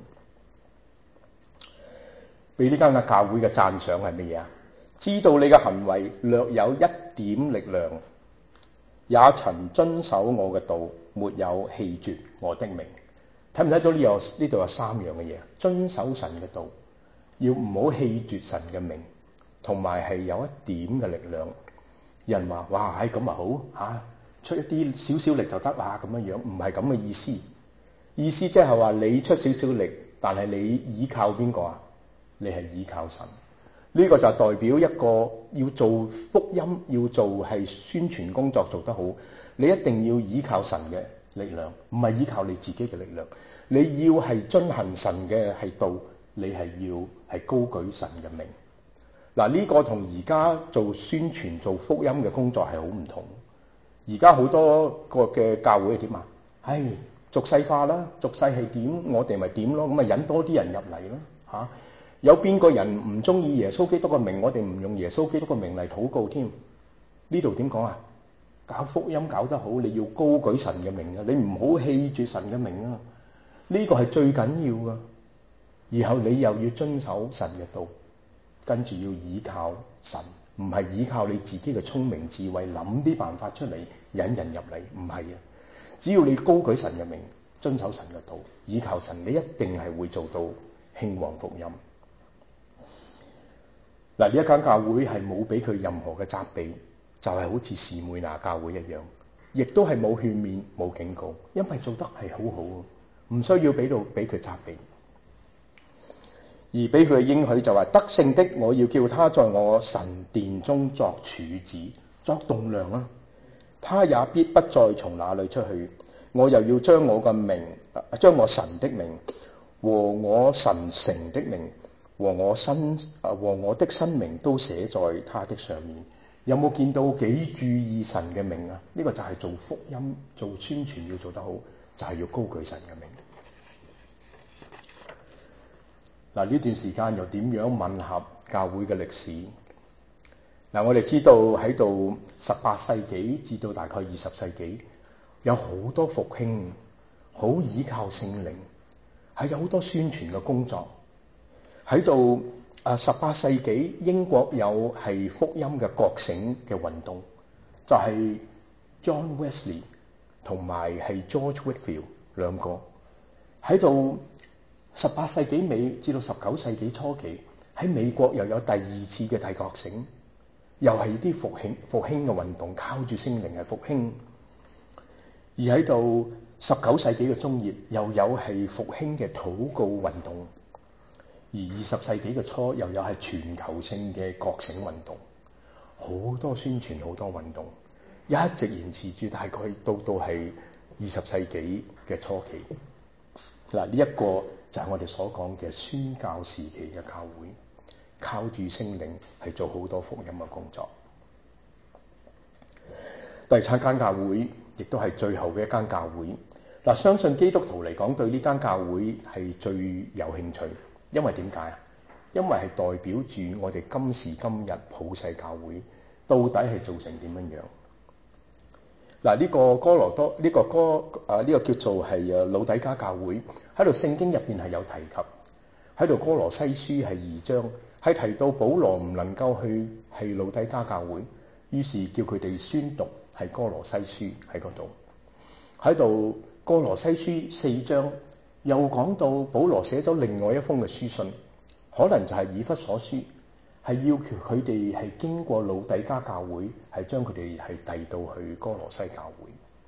A: 俾呢間嘅教會嘅讚賞係乜嘢啊？知道你嘅行為略有一點力量，也曾遵守我嘅道，沒有棄絕我的名。睇唔睇到呢？有呢度有三樣嘅嘢，遵守神嘅道，要唔好棄絕神嘅名，同埋係有一點嘅力量。人話哇，係咁啊好嚇，出一啲少少力就得啦咁樣樣，唔係咁嘅意思。意思即係話你出少少力，但係你依靠邊個啊？你係依靠神。呢個就代表一個要做福音，要做係宣傳工作做得好，你一定要依靠神嘅力量，唔係依靠你自己嘅力量。你要係遵行神嘅係道，你係要係高舉神嘅名。嗱，呢個同而家做宣傳做福音嘅工作係好唔同。而家好多個嘅教會係點啊？唉，俗世化啦，俗世係點，我哋咪點咯，咁咪引多啲人入嚟咯嚇。有邊個人唔中意耶穌基督嘅名？我哋唔用耶穌基督嘅名嚟禱告添。呢度點講啊？搞福音搞得好，你要高舉神嘅名啊！你唔好棄絕神嘅名啊！呢個係最緊要噶。然後你又要遵守神嘅道，跟住要依靠神，唔係依靠你自己嘅聰明智慧諗啲辦法出嚟引人入嚟，唔係啊！只要你高舉神嘅名，遵守神嘅道，依靠神，你一定係會做到興旺福音。嗱，呢一間教會係冇俾佢任何嘅責備，就係、是、好似士每拿教會一樣，亦都係冇勸勉、冇警告，因為做得係好好，唔需要俾到俾佢責備。而俾佢嘅應許就話：得勝的，我要叫他在我神殿中作柱子，作棟梁啊！他也必不再從那裏出去。我又要將我嘅名，將我神的名和我神城的名。和我新啊，和我的新名都寫在他的上面。有冇見到幾注意神嘅名啊？呢、這個就係做福音、做宣傳要做得好，就係、是、要高舉神嘅名。嗱，呢段時間又點樣吻合教會嘅歷史？嗱，我哋知道喺度十八世紀至到大概二十世紀，有好多復興，好倚靠聖靈，係有好多宣傳嘅工作。喺度啊！十八世紀英國有係福音嘅覺醒嘅運動，就係、是、John Wesley 同埋係 George Whitefield 兩個喺度。十八世紀尾至到十九世紀初期，喺美國又有第二次嘅大覺醒，又係啲復興復興嘅運動，靠住聖靈係復興。而喺度十九世紀嘅中葉，又有係復興嘅禱告運動。而二十世紀嘅初又有係全球性嘅覺醒運動，好多宣傳，好多運動，一直延遲住大概到到係二十世紀嘅初期。 嗱，呢一個就係我哋所講嘅宣教時期嘅教會，靠住聖靈係做好多福音嘅工作。第七間教會亦都係最後嘅一間教會。嗱，相信基督徒嚟講對呢間教會係最有興趣，因為點解啊？因為係代表住我哋今時今日普世教會到底係做成點樣樣。嗱，呢個哥羅多呢、這個哥啊呢、這個叫做係誒老底嘉教會，喺度聖經入邊係有提及，喺度哥羅西書係二章係提到保羅唔能夠去係老底嘉教會，於是叫佢哋宣讀係哥羅西書喺嗰度。喺度哥羅西書四章又講到保羅寫咗另外一封嘅書信，可能就係以弗所書，係要佢哋係經過老底嘉教會，係將佢哋係遞到去哥羅西教會。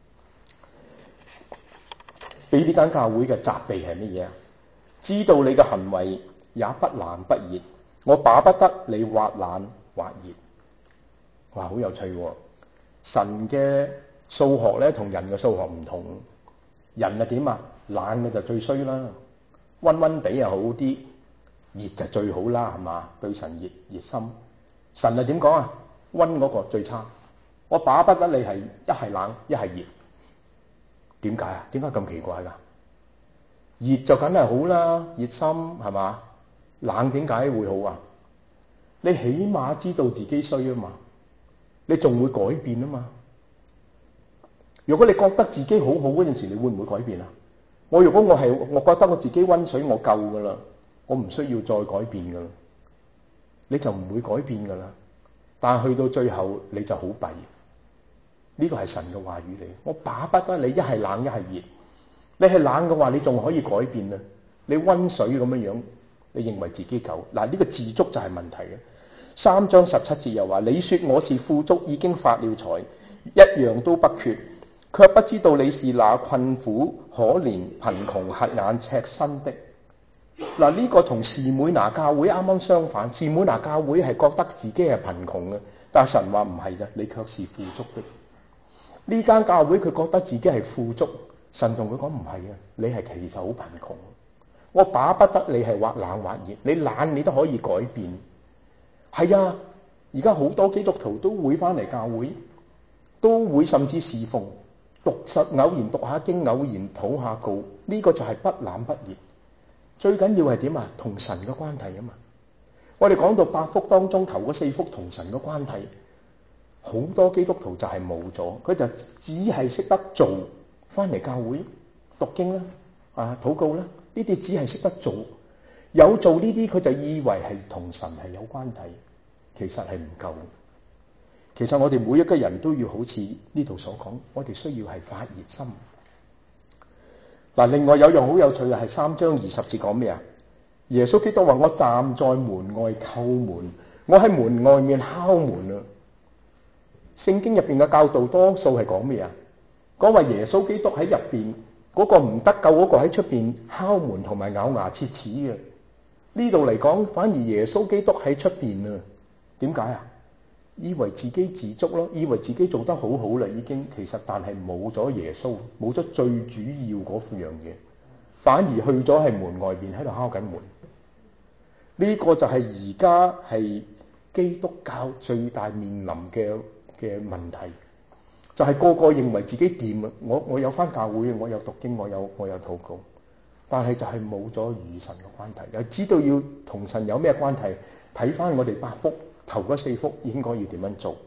A: 俾呢間教會嘅責備係乜嘢啊？知道你嘅行為也不冷不熱，我巴不得你或冷或熱。哇，好有趣喎！神嘅數學咧同人嘅數學唔同，人係點啊？冷嘅就最衰啦，溫溫地又好啲，熱就最好啦，係嘛？對神熱熱心。神係點講啊？溫嗰個最差。我巴不得你係一係冷一係熱。點解啊？點解咁奇怪㗎？熱就梗係好啦，熱心係嘛？冷點解會好啊？你起碼知道自己衰啊嘛，你仲會改變啊嘛。如果你覺得自己好好嗰陣時，你會唔會改變啊？我如果我係我覺得我自己溫水我夠㗎啦，我唔需要再改變㗎啦，你就唔會改變㗎啦。但係去到最後你就好弊。呢個係神嘅話語嚟，我巴不得你一係冷一係熱。你係冷嘅話，你仲可以改變啊！你溫水咁樣樣，你認為自己夠嗱？呢個自足就係問題嘅。三章十七節又話：你說我是富足，已經發了財，一樣都不缺，卻不知道你是那困苦、可憐、貧窮、瞎眼、赤身的。嗱，呢個同士每拿教會啱啱相反。士每拿教會係覺得自己係貧窮嘅，但係神話唔係嘅，你卻是富足的。呢間教會佢覺得自己係富足。神同佢講唔係啊，你係其實好貧窮。我巴不得你係或冷或熱，你冷你都可以改變。係啊，而家好多基督徒都會翻嚟教會，都會甚至侍奉，讀實偶然讀下經，偶然禱下告，呢個就係不冷不熱。最緊要係點啊？同神嘅關係啊嘛。我哋講到八福當中頭嗰四福同神嘅關係，好多基督徒就係冇咗，佢就只係識得做。翻嚟教會讀經啦，啊禱告啦，呢啲只係識得做，有做呢啲佢就以為係同神係有關係，其實係唔夠。其實我哋每一個人都要好似呢度所講，我哋需要係發熱心。嗱，另外有樣好有趣嘅係三章二十節講咩啊？耶穌基督話：我站在門外叩門，我喺門外面敲門啊！聖經入邊嘅教導多數係講咩啊？講話耶穌基督喺入邊，嗰個唔得救嗰個喺出邊敲門同埋咬牙切齒嘅。呢度嚟講，反而耶穌基督喺出邊啊？點解啊？以為自己自足咯，以為自己做得好好啦，已經其實但係冇咗耶穌，冇咗最主要嗰副樣嘢，反而去咗係門外邊喺度敲緊門。呢個就係而家係基督教最大面臨嘅嘅問題。就係個個認為自己掂啊！我我有返教會，我有讀經，我有我有禱告，但係就係冇咗與神嘅關係。又知道要同神有咩關係？睇返我哋八福頭嗰四福應該要點樣做？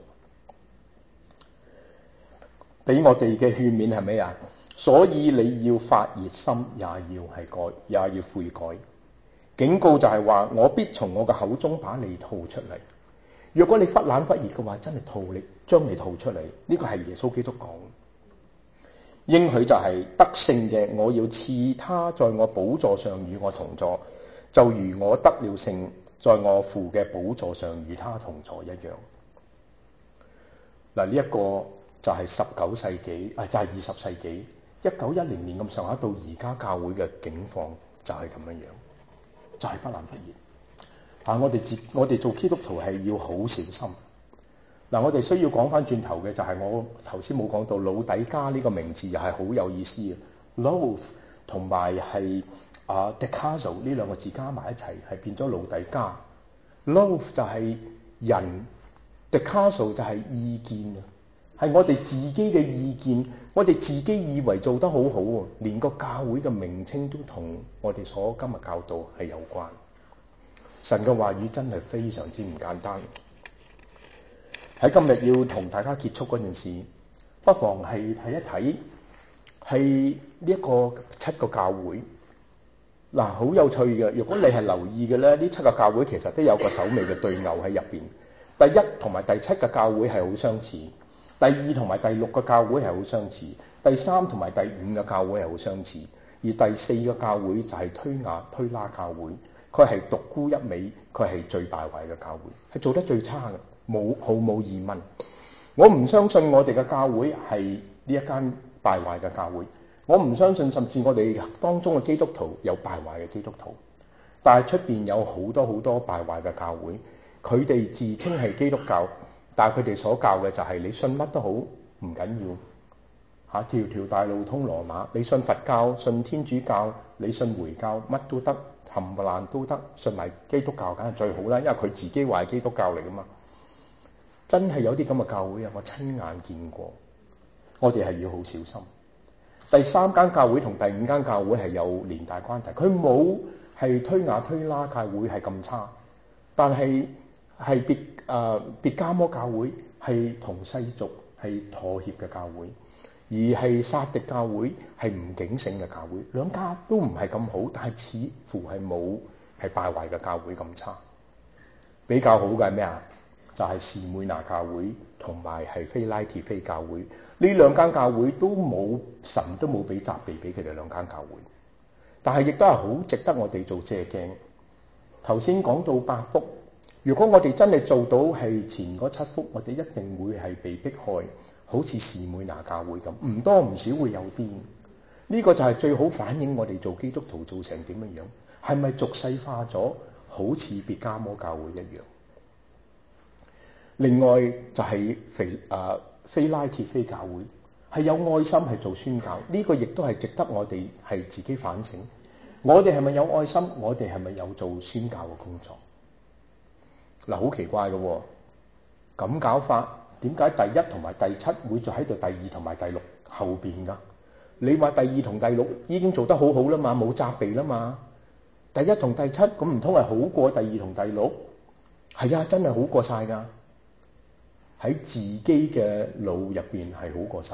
A: 俾我哋嘅勸勉係咩啊？所以你要發熱心，也要係改，也要悔改。警告就係話：我必從我嘅口中把你吐出嚟。如果你忽冷忽熱嘅話，真係吐你將你吐出嚟。呢個係耶穌基督講。應許就係得勝嘅，我要賜他在我寶座上與我同坐，就如我得了勝，在我父嘅寶座上與他同坐一樣。嗱，呢一個就係十九世紀，啊就係二十世紀一九一零年咁上下到而家教會嘅境況就係咁樣樣，就係忽冷忽熱。啊！我哋自我哋做基督徒係要好小心。嗱、啊，我哋需要講翻轉頭嘅就係我頭先冇講到老底嘉呢個名字又係好有意思嘅。Loaf 同埋係啊 Dikazo 呢兩個字加埋一齊係變咗老底嘉。Loaf 就係人 Dikazo 就係意見啊，係我哋自己嘅意見，我哋自己以為做得好好喎，連個教會嘅名稱都同我哋所今日教導係有關。神嘅話語真係非常之唔簡單。喺今日要同大家結束嗰陣時，不妨係睇一睇係呢一個七個教會。嗱，好有趣嘅。如果你係留意嘅咧，呢七個教會其實都有個首尾嘅對偶喺入邊。第一同埋第七個教會係好相似，第二同埋第六個教會係好相似，第三同埋第五個教會係好相似，而第四個教會就係推雅推拉教會，佢係獨沽一味，佢係最敗壞嘅教會，係做得最差嘅，冇毫無疑問。我唔相信我哋嘅教會係呢一間敗壞嘅教會。我唔相信，甚至我哋當中嘅基督徒有敗壞嘅基督徒，但係出邊有好多好多敗壞嘅教會，佢哋自稱係基督教，但係佢哋所教嘅就係你信乜都好，唔緊要嚇，條條大路通羅馬。你信佛教、信天主教、你信回教，乜都得，冚唪唥都得。信埋基督教梗係最好啦，因為佢自己話係基督教嚟噶嘛。真係有啲咁嘅教會啊，我親眼見過，我哋係要好小心。第三間教會同第五間教會係有連帶關係，佢冇係推雅推拉教會係咁差，但係係別誒別迦摩教會係同世俗係妥協嘅教會，而係撒狄教會係唔警醒嘅教會，兩家都唔係咁好，但係似乎係冇係敗壞嘅教會咁差。比較好嘅係咩啊？就係士每拿教會同埋係非拉鐵非教會，呢兩間教會都冇神都冇俾責備俾佢哋兩間教會，但係亦都係好值得我哋做借鏡。頭先講到八福，如果我哋真係做到係前嗰七福，我哋一定會係被迫害，好似士每拿教會咁，唔多唔少會有啲。呢、這個就係最好反映我哋做基督徒做成點樣樣，係咪俗世化咗，好似別迦摩教會一樣。另外就係非啊非拉鐵非教會係有愛心係做宣教，呢、這個亦都係值得我哋係自己反省。我哋係咪有愛心？我哋係咪有做宣教嘅工作？嗱、啊，好奇怪嘅喎、哦，咁搞法點解第一同埋第七會就喺度第二同埋第六後邊㗎？你話第二同第六已經做得好好啦嘛，冇責備啦嘛。第一同第七咁唔通係好過第二同第六？係啊，真係好過晒㗎。喺自己嘅腦入邊係好過晒，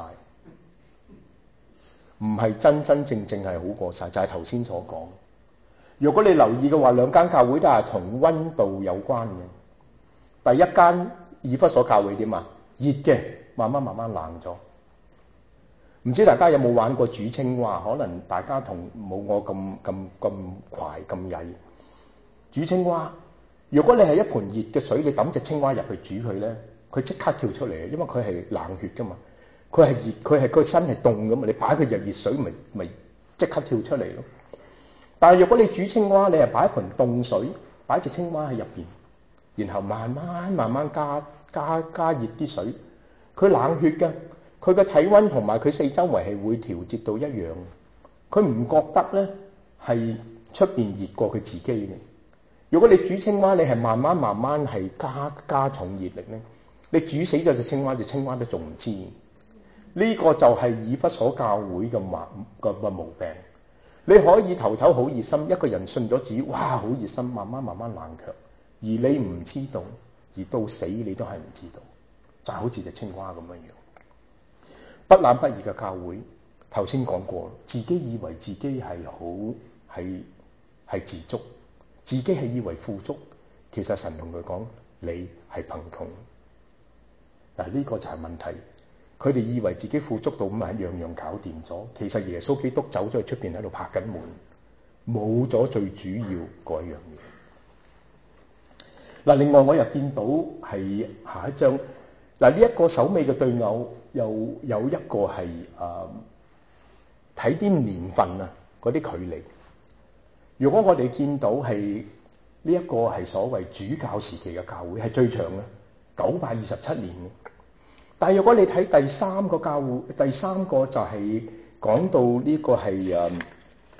A: 唔係真真正正係好過晒，就係頭先所講。如果你留意嘅話，兩間教會都係同溫度有關嘅。第一間以弗所教會點啊？熱嘅，慢慢慢慢冷咗。唔知大家有冇玩過煮青蛙？可能大家同冇我咁咁咁快咁曳。煮青蛙，如果你係一盆熱嘅水，你抌隻青蛙入去煮佢咧，佢即刻跳出嚟嘅，因為佢係冷血噶嘛，佢係熱，佢係個身係凍噶嘛，你擺佢入熱水，咪咪即刻跳出嚟咯。但係如果你煮青蛙，你係擺一盆凍水，擺隻青蛙喺入邊，然後慢慢慢慢加加加熱啲水，佢冷血㗎，佢嘅體溫同埋佢四周圍係會調節到一樣，佢唔覺得咧係出邊熱過佢自己嘅。如果你煮青蛙，你係慢慢慢慢係加加重熱力咧。你煮死咗隻青蛙，隻青蛙都仲唔知。呢、這個就係以弗所教會嘅毛嘅毛病。你可以頭頭好熱心，一個人信咗主，哇好熱心，慢慢慢慢冷卻，而你唔知道，而到死你都係唔知道，就好似隻青蛙咁樣樣。不冷不熱嘅教會，頭先講過，自己以為自己係好係係自足，自己係以為富足，其實神同佢講你係貧窮。嗱，呢個就係問題，佢哋以為自己富足到咁啊，樣樣搞掂咗。其實耶穌基督走咗去出邊喺度拍緊門，冇咗最主要嗰樣嘢。嗱，另外我又見到係下一章，嗱呢一個首尾嘅對偶，又有一個係誒睇啲年份啊，嗰啲距離。如果我哋見到係呢一個係所謂主教時期嘅教會，係最長嘅。九百二十七年嘅，但係如果你睇第三個教會，第三個就係講到呢個係誒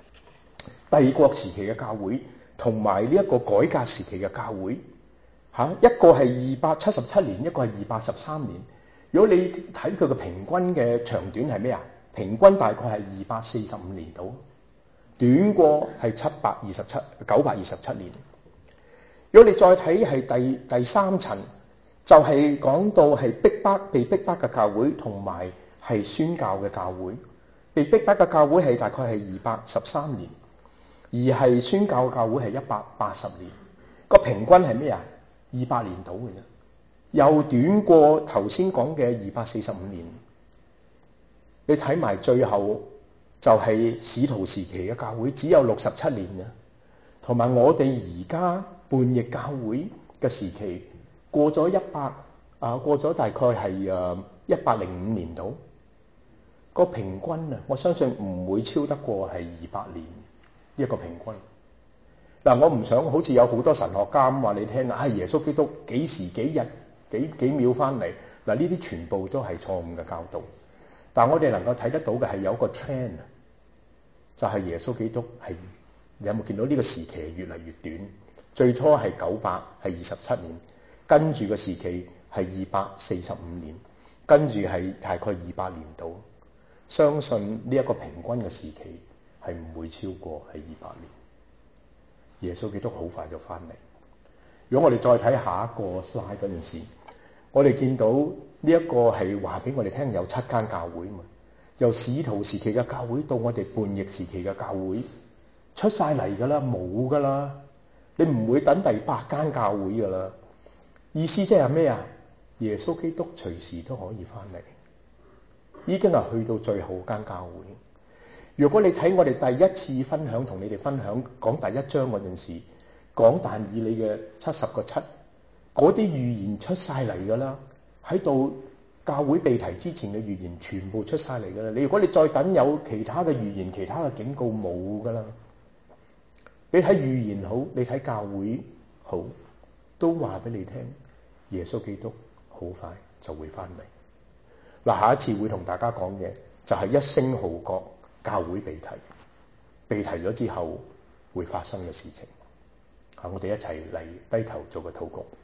A: 帝國時期嘅教會同埋呢一個改革時期嘅教會嚇，一個係二百七十七年，一個係二百十三年。如果你睇佢嘅平均嘅長短係咩啊？平均大概係二百四十五年到，短過係七百二十七九百二十七年。如果你再睇係第第三層，就係、是、講到係逼迫被逼迫嘅教會同埋係宣教嘅教會。被逼迫嘅教會係大概係二百十三年，而係宣教嘅教會係一百八十年。個平均係咩啊？二百年到嘅啫，又短過頭先講嘅二百四十五年。你睇埋最後就係使徒時期嘅教會，只有六十七年嘅，同埋我哋而家叛逆教會嘅時期過咗一百啊，過咗大概係誒一百零五年到。個平均啊，我相信唔會超得過係二百年一個平均。嗱，我唔想好似有好多神學家咁話你聽啊，耶穌基督幾時幾日幾幾秒翻嚟。嗱，呢啲全部都係錯誤嘅教導。但我哋能夠睇得到嘅係有一個 trend，就係耶穌基督係，你有冇見到呢個時期係越嚟越短？最初係九百係二十七年，跟住個時期係二百四十五年，跟住係大概二百年度。相信呢一個平均嘅時期係唔會超過係二百年。耶穌基督好快就翻嚟。如果我哋再睇下一個 slide 嗰陣時，我哋見到呢一個係話俾我哋聽有七間教會嘛，由使徒時期嘅教會到我哋叛逆時期嘅教會出晒嚟㗎啦，冇㗎啦，你唔會等第八間教會㗎啦。意思即係咩啊？耶穌基督隨時都可以翻嚟。已經係去到最後間教會。如果你睇我哋第一次分享同你哋分享講第一章嗰陣時，講但以理嘅七十個七，嗰啲預言出晒嚟㗎啦，喺度教會被提之前嘅預言全部出晒嚟㗎啦。你如果你再等有其他嘅預言、其他嘅警告，冇㗎啦。你睇預言好，你睇教會好，都話俾你聽，耶穌基督好快就會翻嚟。嗱，下一次會同大家講嘅就係一聲號角，教會被提，被提咗之後會發生嘅事情。嚇，我哋一齊嚟低頭做個禱告。